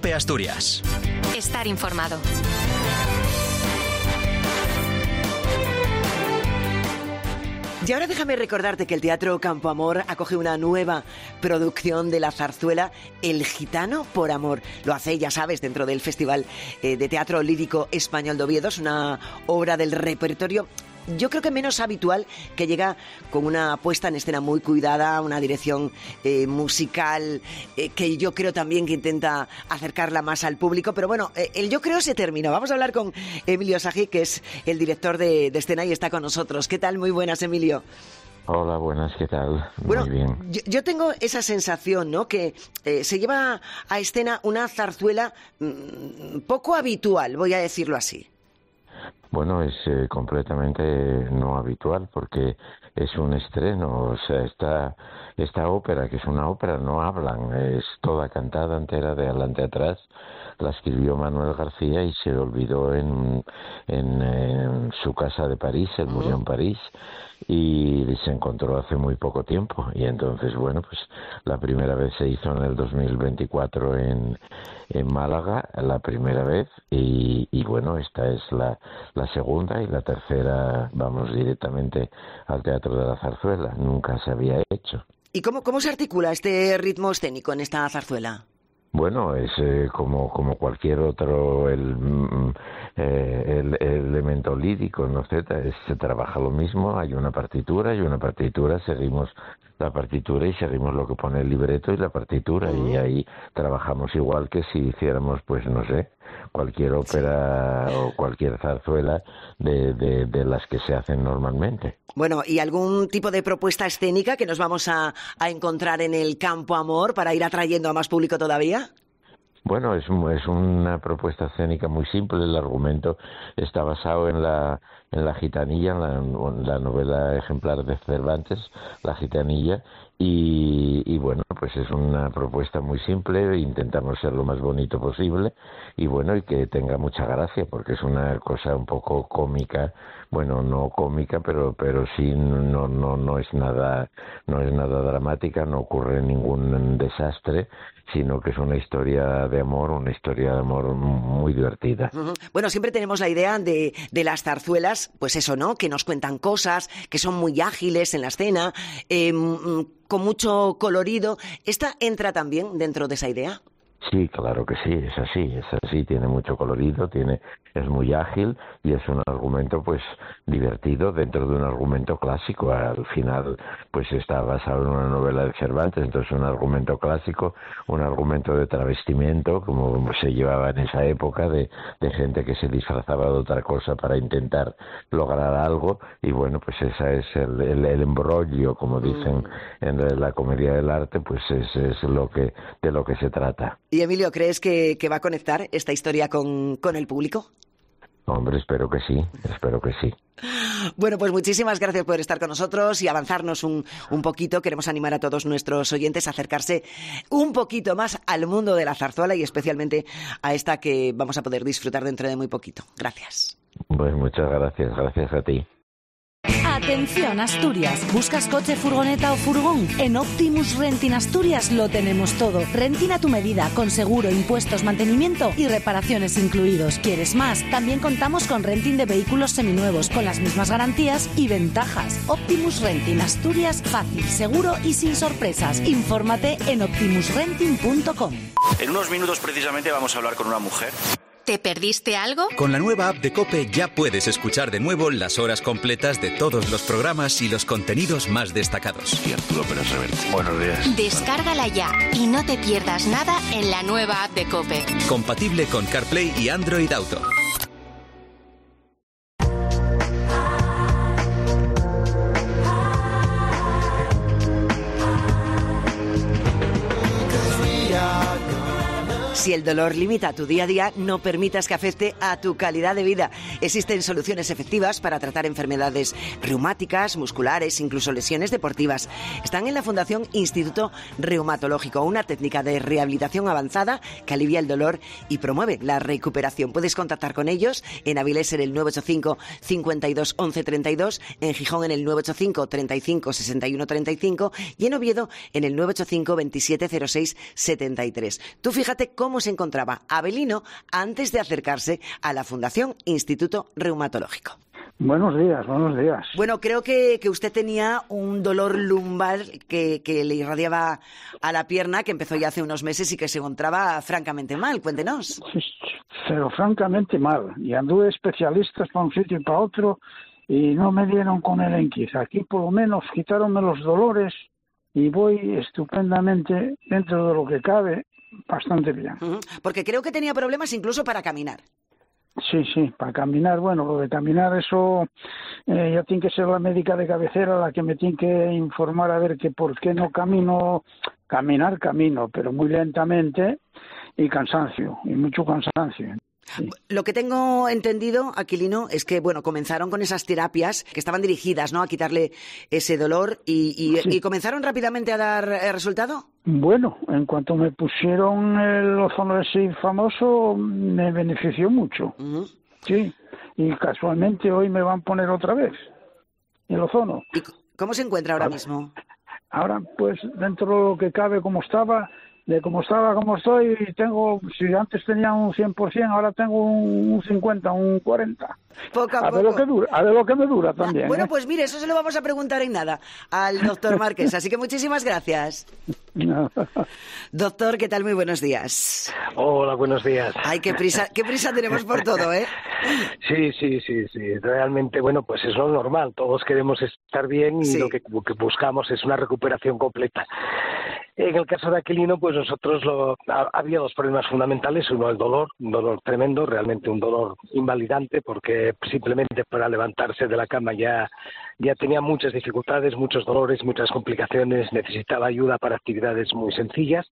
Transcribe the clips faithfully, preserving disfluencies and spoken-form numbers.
COPE Asturias. Estar informado. Y ahora déjame recordarte que el Teatro Campo Amor acoge una nueva producción de la zarzuela El Gitano por Amor. Lo hace, ya sabes, dentro del Festival eh, de Teatro Lírico Español de Oviedo. Es una obra del repertorio, yo creo que menos habitual, que llega con una puesta en escena muy cuidada, una dirección eh, musical eh, que yo creo también que intenta acercarla más al público. Pero bueno, eh, el yo creo se terminó. Vamos a hablar con Emilio Sagi, que es el director de, de escena y está con nosotros. ¿Qué tal? Muy buenas, Emilio. Hola, buenas, ¿qué tal? Bueno, muy bien. Yo, yo tengo esa sensación, ¿no? Que eh, se lleva a escena una zarzuela mmm, poco habitual, voy a decirlo así. Bueno, es eh, completamente no habitual porque es un estreno, o sea, esta, esta ópera, que es una ópera, no hablan, es toda cantada entera de adelante a atrás. La escribió Manuel García y se olvidó en, en, en su casa de París, él murió en París, y se encontró hace muy poco tiempo. Y entonces, bueno, pues la primera vez se hizo en el dos mil veinticuatro en, en Málaga, la primera vez, y, y bueno, esta es la, la segunda, y la tercera vamos directamente al Teatro de la Zarzuela, nunca se había hecho. ¿Y cómo, cómo se articula este ritmo escénico en esta zarzuela? Bueno, es eh, como como cualquier otro el, eh, el, el elemento lírico, ¿no? Es, se trabaja lo mismo, hay una partitura y una partitura, seguimos la partitura y seguimos lo que pone el libreto y la partitura, uh-huh. Y ahí trabajamos igual que si hiciéramos, pues no sé, cualquier ópera sí. o cualquier zarzuela de, de, de las que se hacen normalmente. Bueno, ¿y algún tipo de propuesta escénica que nos vamos a, a encontrar en el Campo Amor para ir atrayendo a más público todavía? Bueno, es, es una propuesta escénica muy simple. El argumento está basado en la en la Gitanilla, en la, en la novela ejemplar de Cervantes, La Gitanilla, y, y bueno, pues es una propuesta muy simple. Intentamos ser lo más bonito posible y bueno, y que tenga mucha gracia, porque es una cosa un poco cómica. Bueno, no cómica, pero pero sí no no no es nada no es nada dramática, no ocurre ningún desastre, sino que es una historia de amor, una historia de amor muy divertida. Uh-huh. Bueno, siempre tenemos la idea de, de las zarzuelas, pues eso, ¿no? Que nos cuentan cosas, que son muy ágiles en la escena, eh, con mucho colorido. ¿Esta entra también dentro de esa idea? Sí, claro que sí, es así, es así, tiene mucho colorido, tiene, es muy ágil y es un argumento pues divertido dentro de un argumento clásico. Al final pues está basado en una novela de Cervantes, entonces un argumento clásico, un argumento de travestimiento, como se llevaba en esa época, de, de gente que se disfrazaba de otra cosa para intentar lograr algo, y bueno, pues esa es el, el, el embrollo, como dicen en la comedia del arte, pues es, es lo que de lo que se trata. Y Emilio, ¿crees que, que va a conectar esta historia con, con el público? Hombre, espero que sí, espero que sí. Bueno, pues muchísimas gracias por estar con nosotros y avanzarnos un, un poquito. Queremos animar a todos nuestros oyentes a acercarse un poquito más al mundo de la zarzuela y especialmente a esta que vamos a poder disfrutar dentro de muy poquito. Gracias. Pues muchas gracias, gracias a ti. Atención Asturias, ¿buscas coche, furgoneta o furgón? En Optimus Renting Asturias lo tenemos todo. Renting a tu medida, con seguro, impuestos, mantenimiento y reparaciones incluidos. ¿Quieres más? También contamos con renting de vehículos seminuevos, con las mismas garantías y ventajas. Optimus Renting Asturias, fácil, seguro y sin sorpresas. Infórmate en optimus renting punto com. En unos minutos precisamente vamos a hablar con una mujer. ¿Te perdiste algo? Con la nueva app de COPE ya puedes escuchar de nuevo las horas completas de todos los programas y los contenidos más destacados. Sí, Arturo Pérez Reverte. Buenos días. Descárgala ya y no te pierdas nada en la nueva app de COPE. Compatible con CarPlay y Android Auto. Si el dolor limita tu día a día, no permitas que afecte a tu calidad de vida. Existen soluciones efectivas para tratar enfermedades reumáticas, musculares, incluso lesiones deportivas. Están en la Fundación Instituto Reumatológico, una técnica de rehabilitación avanzada que alivia el dolor y promueve la recuperación. Puedes contactar con ellos en Avilés en el nueve ocho cinco, cincuenta y dos, once, treinta y dos, en Gijón en el nueve ocho cinco, treinta y cinco, sesenta y uno, treinta y cinco y en Oviedo en el nueve ocho cinco, veintisiete, cero seis, setenta y tres. Tú fíjate cómo cómo se encontraba Avelino antes de acercarse a la Fundación Instituto Reumatológico. Buenos días, buenos días. Bueno, creo que, que usted tenía un dolor lumbar que, que le irradiaba a la pierna, que empezó ya hace unos meses y que se encontraba francamente mal. Cuéntenos. Sí, pero francamente mal. Y anduve especialistas para un sitio y para otro y no me dieron con el enquis. Aquí por lo menos quitaronme los dolores y voy estupendamente, dentro de lo que cabe, bastante bien. Uh-huh. Porque creo que tenía problemas incluso para caminar. Sí, sí, para caminar, bueno, lo de caminar eso eh, ya tiene que ser la médica de cabecera la que me tiene que informar a ver que por qué no camino, caminar camino, pero muy lentamente y cansancio, y mucho cansancio. Sí. Lo que tengo entendido, Aquilino, es que, bueno, comenzaron con esas terapias que estaban dirigidas, ¿no?, a quitarle ese dolor y, y, sí. y comenzaron rápidamente a dar eh, resultado. Bueno, en cuanto me pusieron el ozono ese famoso, me benefició mucho. Uh-huh. Sí, y casualmente hoy me van a poner otra vez el ozono. ¿Y cómo se encuentra ahora, ahora mismo? Ahora, pues, dentro de lo que cabe, como estaba... de cómo estaba, como estoy, tengo, si antes tenía un cien por ciento, ahora tengo un cincuenta, un cuarenta. Poco a, a poco. ver lo que dura, a ver lo que me dura también. Bueno, ¿eh? Pues mire, eso se lo vamos a preguntar en nada al doctor Márquez, así que muchísimas gracias. No. Doctor, ¿qué tal? Muy buenos días. Hola, buenos días. Ay, qué prisa, qué prisa tenemos por todo, ¿eh? Sí, sí, sí, sí. Realmente, bueno, pues es lo normal. Todos queremos estar bien y sí. lo que, lo que buscamos es una recuperación completa. En el caso de Aquilino, pues nosotros lo, había dos problemas fundamentales. Uno, el dolor, un dolor tremendo, realmente un dolor invalidante, porque simplemente para levantarse de la cama ya, ya tenía muchas dificultades, muchos dolores, muchas complicaciones, necesitaba ayuda para actividades muy sencillas.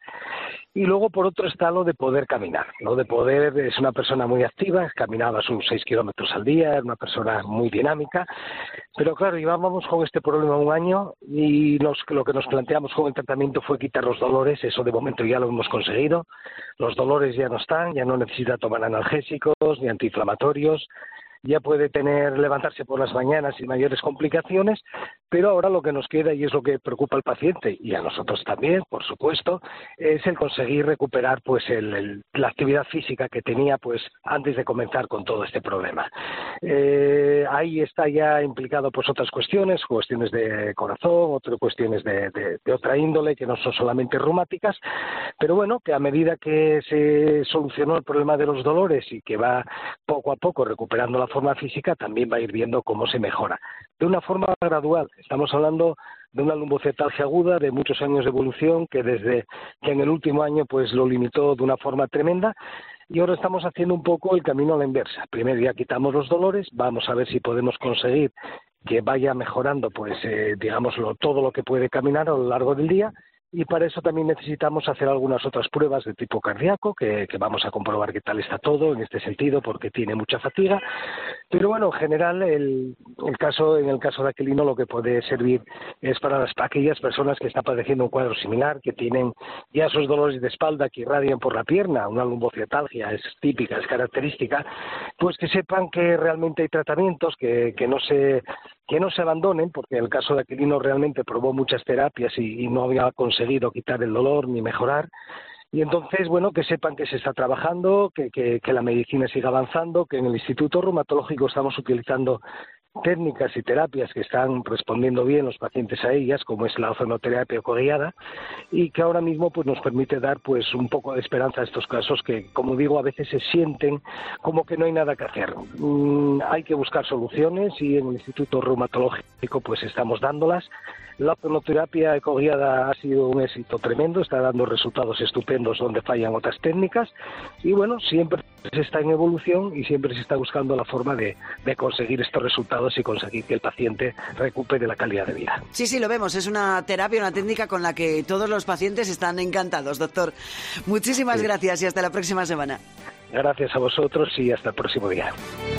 Y luego, por otro, está lo de poder caminar, lo de poder, es una persona muy activa, caminaba sus seis kilómetros al día, era una persona muy dinámica, pero claro, llevábamos con este problema un año y nos, lo que nos planteamos con el tratamiento fue quitar los dolores, eso de momento ya lo hemos conseguido, los dolores ya no están, ya no necesita tomar analgésicos ni antiinflamatorios, ya puede tener levantarse por las mañanas sin mayores complicaciones, pero ahora lo que nos queda, y es lo que preocupa al paciente y a nosotros también, por supuesto, es el conseguir recuperar pues el, el, la actividad física que tenía pues antes de comenzar con todo este problema. Eh, ahí está ya implicado pues otras cuestiones, cuestiones de corazón, otras cuestiones de, de, de otra índole que no son solamente reumáticas, pero bueno, que a medida que se solucionó el problema de los dolores y que va poco a poco recuperando la forma física, también va a ir viendo cómo se mejora. De una forma gradual. Estamos hablando de una lumbocetalgia aguda de muchos años de evolución que desde que en el último año pues lo limitó de una forma tremenda y ahora estamos haciendo un poco el camino a la inversa. Primero ya quitamos los dolores, vamos a ver si podemos conseguir que vaya mejorando pues eh, digámoslo todo lo que puede caminar a lo largo del día. Y para eso también necesitamos hacer algunas otras pruebas de tipo cardíaco, que, que vamos a comprobar qué tal está todo en este sentido, porque tiene mucha fatiga. Pero bueno, en general, el, el caso, en el caso de Aquilino, lo que puede servir es para las, aquellas personas que están padeciendo un cuadro similar, que tienen ya esos dolores de espalda que irradian por la pierna, una lumbocetalgia es típica, es característica, pues que sepan que realmente hay tratamientos, que, que no se... que no se abandonen, porque en el caso de Aquilino realmente probó muchas terapias y, y no había conseguido quitar el dolor ni mejorar. Y entonces, bueno, que sepan que se está trabajando, que, que, que la medicina siga avanzando, que en el Instituto Reumatológico estamos utilizando técnicas y terapias que están respondiendo bien los pacientes a ellas, como es la ozonoterapia ecoguiada, y que ahora mismo pues nos permite dar pues un poco de esperanza a estos casos que, como digo, a veces se sienten como que no hay nada que hacer. Mm, hay que buscar soluciones y en el Instituto Reumatológico pues estamos dándolas. La ozonoterapia ecoguiada ha sido un éxito tremendo, está dando resultados estupendos donde fallan otras técnicas y bueno, siempre se está en evolución y siempre se está buscando la forma de, de conseguir estos resultados y conseguir que el paciente recupere la calidad de vida. Sí, sí, lo vemos, es una terapia, una técnica con la que todos los pacientes están encantados, doctor. Muchísimas sí. gracias y hasta la próxima semana. Gracias a vosotros y hasta el próximo día.